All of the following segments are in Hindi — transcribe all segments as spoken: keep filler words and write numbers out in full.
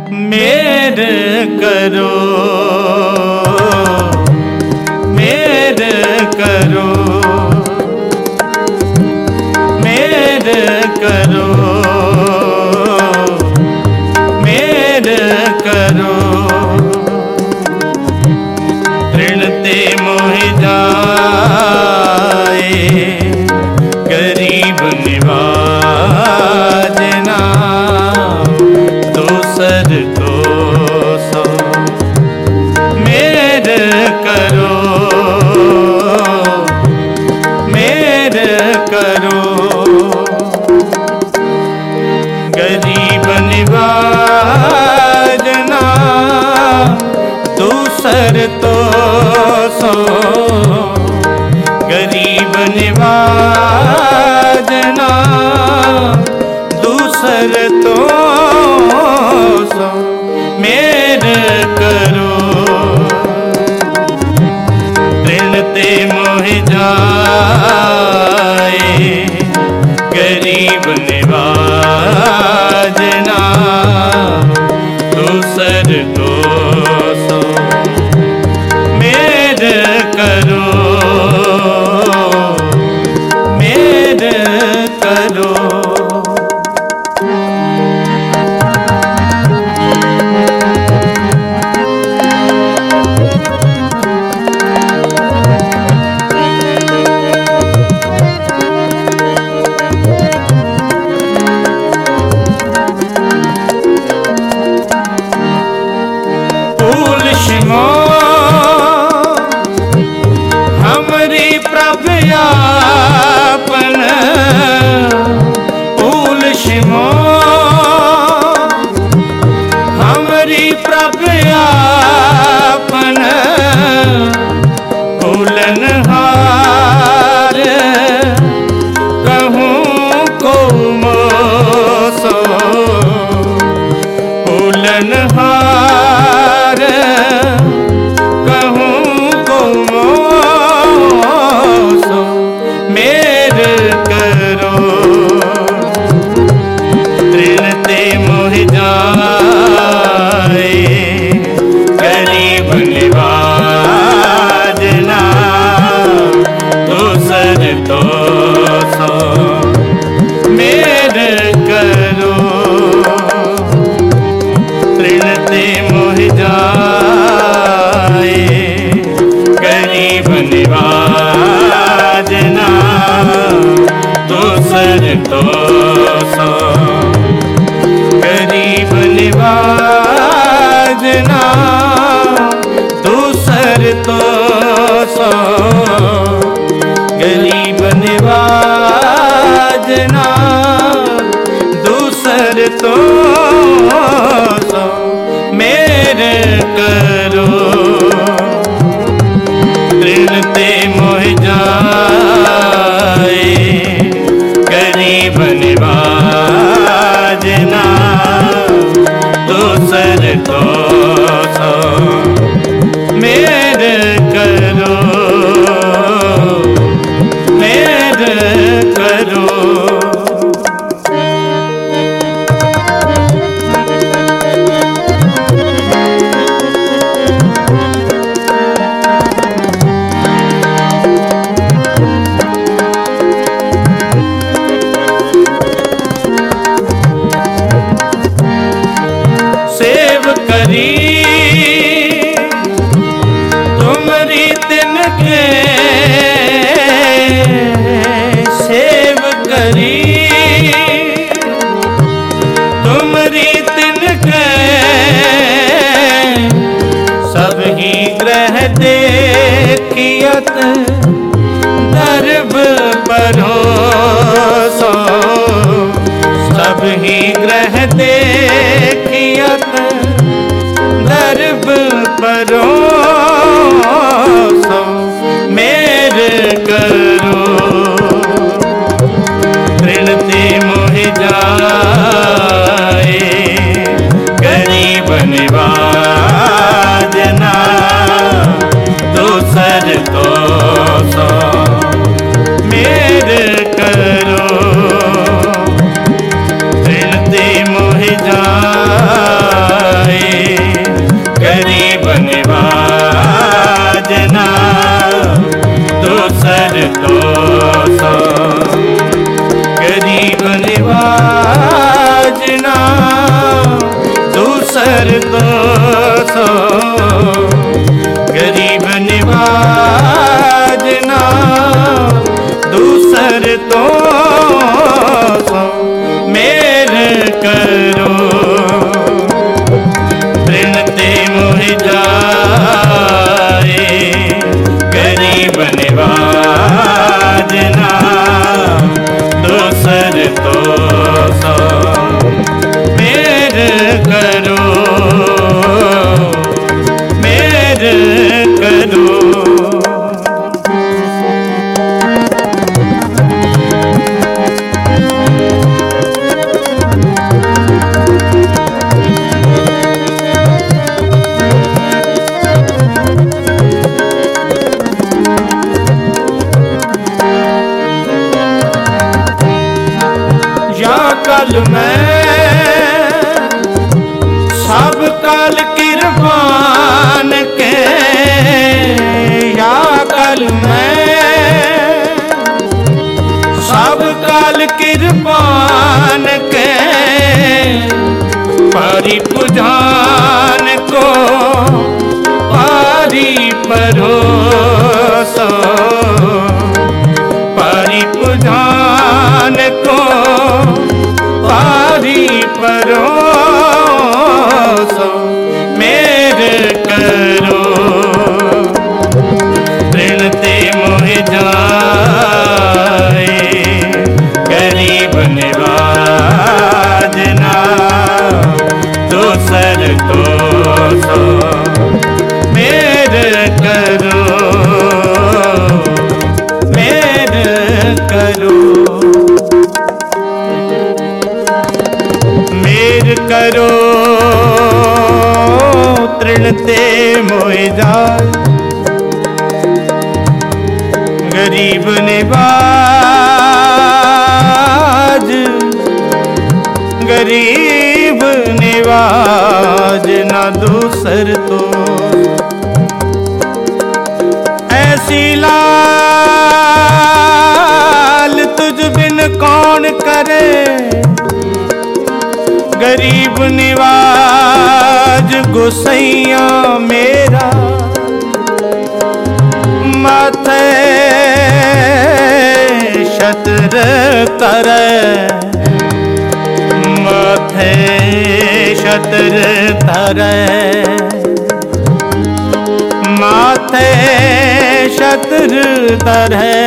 मेर करो मेर करो मेर करो मेर करो ऋण ते मोहि जाए गरीब निवाजना दूसर तो सो मेर करो मेर करो गरीब निवाजना दूसर तो सो गरीब निवाजना दूसर तो सो मेर करो ऋण ते मोहि जाए गरीब निवाजना दूसर तो सो मेर करो मेर करो हमरी प्रभयापन उलझमो हमरी प्रभयापन उलनहार कहूँ को मोसो उलनहार मेर करो ऋण ते मोहि जाए गरीब निवाजना दूसर तो सो मेर करो ऋण ते मोहि जाए गरीब निवाजना दूसर तो सो गरीब निवाजना दूसर तो सो गरीब निवाजना दूसर तो सो मेर करो ऋण ते मोहि जाए गरीब निवाजना दूसर तो सो मेर करो मेर करो तुमरी तिनके सेव करी तुमरी तिनके सब ही ग्रह देखियत दर्ब परोसो सब ही ग्रह देखियत दर्ब परोसो मेर करो ऋण ते मोहि जाए गरीब निवाजना दूसर तो सो मेर करो ऋण ते मोहि जाए मैं सब काल किरपान के या कल मैं सब काल किरपान के पारी पुजान को पारी परोसो पारी पुजान को पारी परोसो मेरे करो ऋण ते मोह जाए गरीब निवाजना दूसर तो सो मेरे करो मेरे करो मेर करो तृण ते मोह जाए गरीब निवाज गरीब निवाज ना दूसर तो ऐसी लाल तुझ बिन कौन करे गरीब निवाज गोसैया मेरा माथे शतर करे माथे शतर करे माथे शतर करे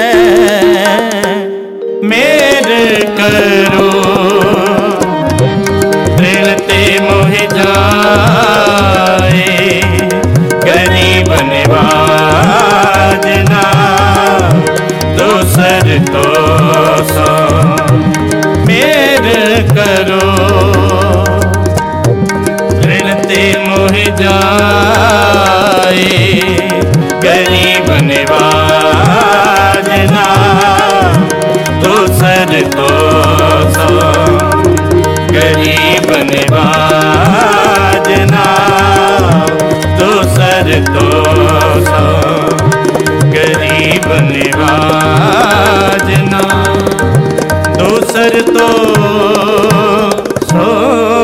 मेरे करो ऋण ते मोह जाए गरीब निवाजना दूसर तो सो मेरे करो ऋण ते मोह जाए गरीब निवाजना दूसर तो सो गरीब निवाजना दूसर तो सो गरीब निवाजना दूसर तो सो